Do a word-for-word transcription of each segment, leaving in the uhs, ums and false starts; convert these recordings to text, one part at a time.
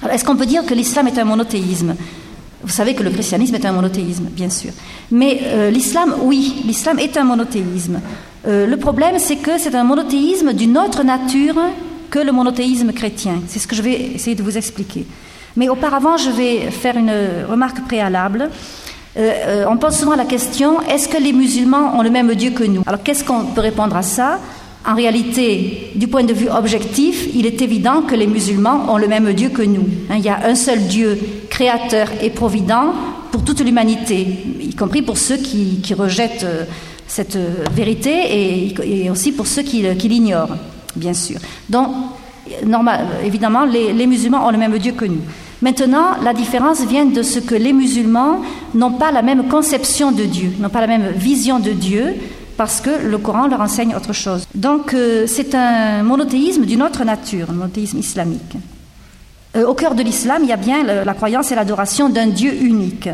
Alors, est-ce qu'on peut dire que l'islam est un monothéisme ? Vous savez que le christianisme est un monothéisme, bien sûr. Mais euh, l'islam, oui, l'islam est un monothéisme. Euh, le problème, c'est que c'est un monothéisme d'une autre nature que le monothéisme chrétien. C'est ce que je vais essayer de vous expliquer. Mais auparavant, je vais faire une remarque préalable. Euh, euh, on pose souvent la question, est-ce que les musulmans ont le même Dieu que nous ? Alors, qu'est-ce qu'on peut répondre à ça ? En réalité, du point de vue objectif, il est évident que les musulmans ont le même Dieu que nous. Hein, il y a un seul Dieu créateur et provident pour toute l'humanité, y compris pour ceux qui, qui rejettent euh, cette euh, vérité et, et aussi pour ceux qui, qui l'ignorent, bien sûr. Donc, normal, évidemment, les, les musulmans ont le même Dieu que nous. Maintenant, la différence vient de ce que les musulmans n'ont pas la même conception de Dieu, n'ont pas la même vision de Dieu, parce que le Coran leur enseigne autre chose. Donc, euh, c'est un monothéisme d'une autre nature, un monothéisme islamique. Euh, au cœur de l'islam, il y a bien le, la croyance et l'adoration d'un Dieu unique.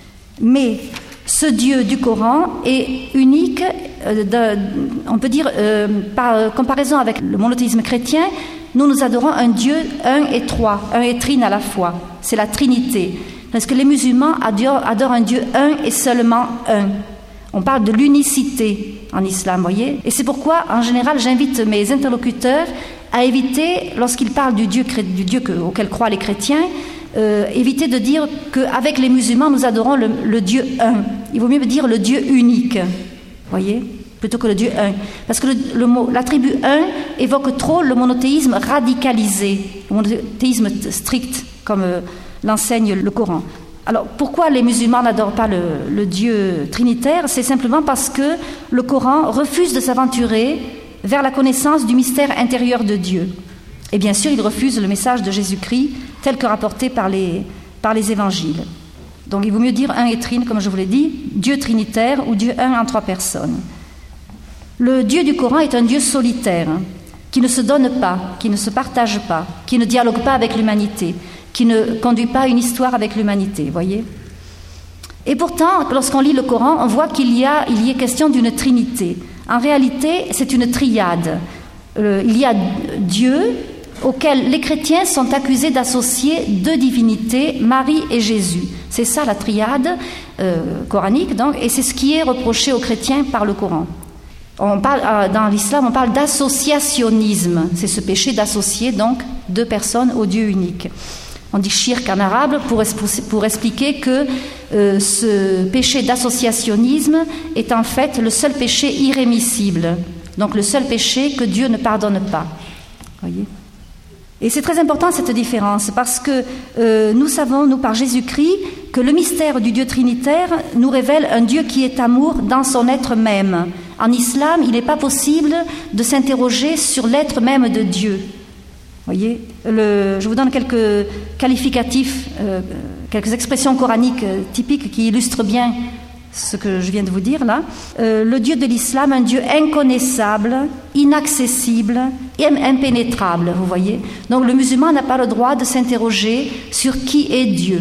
Mais ce Dieu du Coran est unique, euh, de, on peut dire, euh, par comparaison avec le monothéisme chrétien, nous nous adorons un Dieu un et trois, un et trine à la fois. C'est la Trinité. Parce que les musulmans adorent, adorent un Dieu un et seulement un. On parle de l'unicité en islam, voyez. Et c'est pourquoi, en général, j'invite mes interlocuteurs à éviter, lorsqu'ils parlent du Dieu, du Dieu que, auquel croient les chrétiens, euh, éviter de dire qu'avec les musulmans, nous adorons le, le Dieu un. Il vaut mieux dire le Dieu unique, voyez, plutôt que le Dieu un. Parce que le, le mot, l'attribut un évoque trop le monothéisme radicalisé, le monothéisme strict, comme euh, l'enseigne le Coran. Alors, pourquoi les musulmans n'adorent pas le, le Dieu trinitaire ? C'est simplement parce que le Coran refuse de s'aventurer vers la connaissance du mystère intérieur de Dieu. Et bien sûr, il refuse le message de Jésus-Christ tel que rapporté par les, par les évangiles. Donc, il vaut mieux dire un et trine, comme je vous l'ai dit, Dieu trinitaire ou Dieu un en trois personnes. Le Dieu du Coran est un Dieu solitaire, hein, qui ne se donne pas, qui ne se partage pas, qui ne dialogue pas avec l'humanité, qui ne conduit pas une histoire avec l'humanité, voyez. Et pourtant, lorsqu'on lit le Coran, on voit qu'il y a, il y est question d'une trinité. En réalité, c'est une triade. Euh, il y a Dieu, auquel les chrétiens sont accusés d'associer deux divinités, Marie et Jésus. C'est ça la triade euh, coranique, donc, et c'est ce qui est reproché aux chrétiens par le Coran. On parle, euh, dans l'islam, on parle d'associationnisme. C'est ce péché d'associer donc deux personnes au Dieu unique. On dit shirk en arabe pour, pour expliquer que euh, ce péché d'associationnisme est en fait le seul péché irrémissible. Donc le seul péché que Dieu ne pardonne pas. Voyez ? Et c'est très important cette différence parce que euh, nous savons, nous par Jésus-Christ, que le mystère du Dieu trinitaire nous révèle un Dieu qui est amour dans son être même. En islam, il n'est pas possible de s'interroger sur l'être même de Dieu. Voyez, le, je vous donne quelques qualificatifs, euh, quelques expressions coraniques euh, typiques qui illustrent bien ce que je viens de vous dire là. Euh, le Dieu de l'islam, un Dieu inconnaissable, inaccessible et impénétrable, vous voyez. Donc le musulman n'a pas le droit de s'interroger sur qui est Dieu.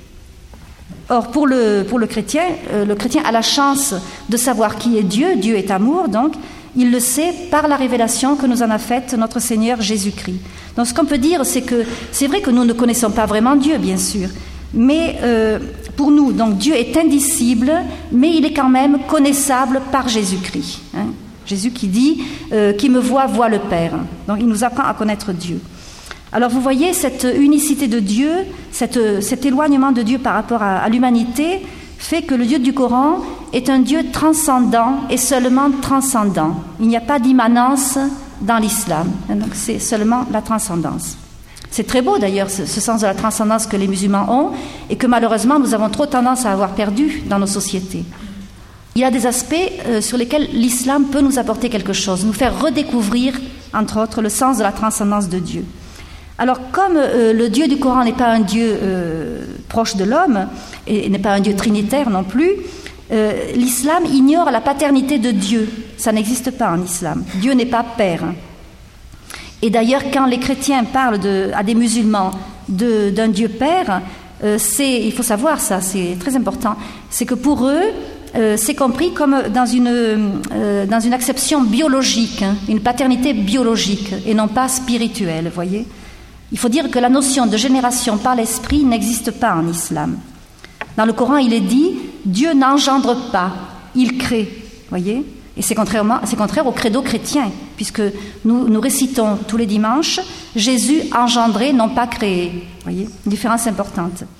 Or, pour le, pour le chrétien, euh, le chrétien a la chance de savoir qui est Dieu. Dieu est amour, donc il le sait par la révélation que nous en a faite notre Seigneur Jésus-Christ. Donc ce qu'on peut dire, c'est que c'est vrai que nous ne connaissons pas vraiment Dieu, bien sûr, mais euh, pour nous, donc Dieu est indicible, mais il est quand même connaissable par Jésus-Christ. Hein. Jésus qui dit euh, « Qui me voit, voit le Père ». Donc il nous apprend à connaître Dieu. Alors vous voyez, cette unicité de Dieu, cette, cet éloignement de Dieu par rapport à, à l'humanité, fait que le Dieu du Coran est un Dieu transcendant et seulement transcendant. Il n'y a pas d'immanence dans l'islam, donc c'est seulement la transcendance. C'est très beau d'ailleurs ce, ce sens de la transcendance que les musulmans ont et que malheureusement nous avons trop tendance à avoir perdu dans nos sociétés. Il y a des aspects euh, sur lesquels l'islam peut nous apporter quelque chose, nous faire redécouvrir, entre autres, le sens de la transcendance de Dieu. Alors, comme euh, le Dieu du Coran n'est pas un Dieu euh, proche de l'homme, et, et n'est pas un Dieu trinitaire non plus, euh, l'islam ignore la paternité de Dieu. Ça n'existe pas en islam. Dieu n'est pas père. Et d'ailleurs, quand les chrétiens parlent de, à des musulmans de, d'un Dieu père, euh, c'est, il faut savoir ça, c'est très important, c'est que pour eux, euh, c'est compris comme dans une, euh, dans une acception biologique, hein, une paternité biologique, et non pas spirituelle, vous voyez. Il faut dire que la notion de génération par l'esprit n'existe pas en islam. Dans le Coran, il est dit « Dieu n'engendre pas, il crée ». Voyez ? Et c'est, contrairement, c'est contraire au credo chrétien, puisque nous, nous récitons tous les dimanches « Jésus engendré, non pas créé ». Voyez ? Une différence importante.